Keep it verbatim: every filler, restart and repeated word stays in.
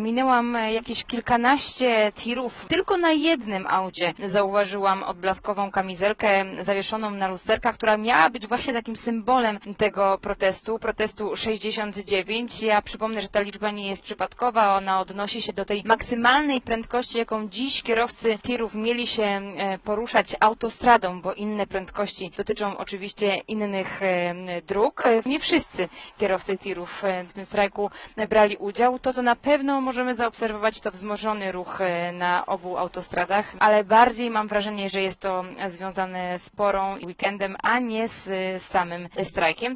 minęłam jakieś kilkanaście tirów. Tylko na jednym aucie zauważyłam odblaskową kamizelkę zawieszoną na lusterkach, która miała być właśnie takim symbolem tego protestu, protestu sześćdziesiąt dziewięć. Ja przypomnę, że ta liczba nie jest przypadkowa, ona odnosi się do tej maksymalnej prędkości, jaką dziś kierowcy tirów mieli się poruszać autostradą, bo inne prędkości dotyczą oczywiście innych dróg. Nie wszyscy kierowcy tirów w tym strajku brali udział. To, co na pewno możemy zaobserwować, to wzmożony ruch na obu autostradach, ale bardziej mam wrażenie, że jest to związane z porą i weekendem, a nie z samym strajkiem.